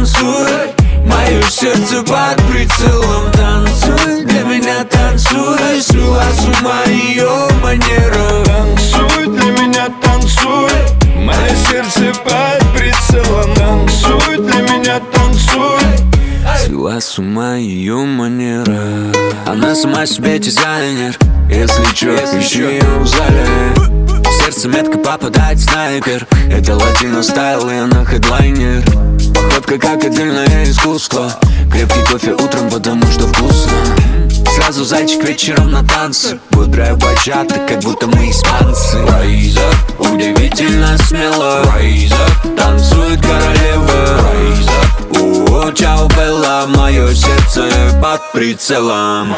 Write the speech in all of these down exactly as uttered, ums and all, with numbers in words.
танцуй, мое сердце под прицелом. Танцуй, для меня танцуй, свела с ума ее манера. Танцуй, для меня танцуй, мое сердце под прицелом. Танцуй, для меня танцуй, свела с ума ее манера. Она сама себе дизайнер, если чё, ищи ее в зале. В сердце метко попадает снайпер. Это латино стайл, и она хедлайнер. Походка как отдельное искусство. Крепкий кофе утром, потому что вкусно. Сразу зайчик вечером на танцы. Бодрая бачата, как будто мы испанцы. Rise up, удивительно смело. Rise up, танцует королева. Rise up, о, чао, Белла. Мое сердце под прицелом.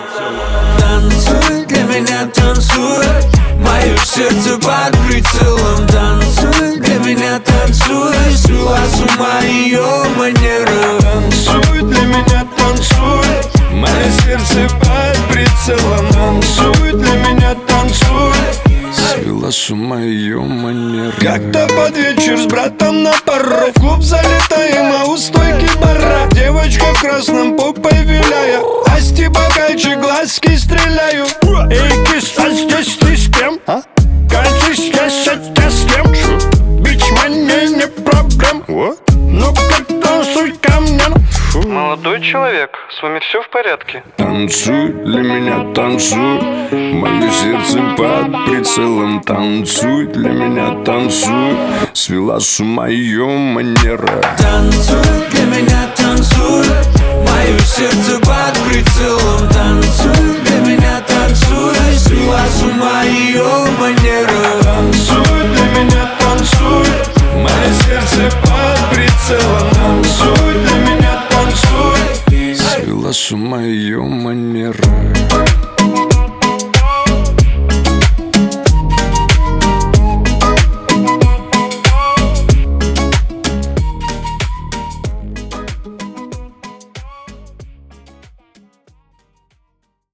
Танцуй, для меня танцуй, мое сердце под прицелом. Танцуй, для меня танцуй, свела с ума ее манера. танцуй, для меня танцуй, мое сердце под прицелом. Танцуй, для меня танцуй, свела с ума ее манера. как-то под вечер с братом на пару в клуб залетаем, а у стойки бара девочка в красном попой виляя. Асти бокальчик, глазки стреляю. Эй, кис, а здесь ты с кем? А? Кажись, я сейчас с кем? Бич, мне не проблем. Ну-ка, танцуй ко мне. Молодой человек, с вами все в порядке? Танцуй, для меня танцуй, мое сердце под прицелом. Танцуй, для меня танцуй, свела с ума ее манера. Танцуй, для меня танцуй, мое сердце под прицелом. Танцуй, для меня танцуй, свела с ума ее манера. Танцуй, для меня танцуй, мое сердце под прицелом. Танцуй, для меня танцуй, свела с ума ее манера.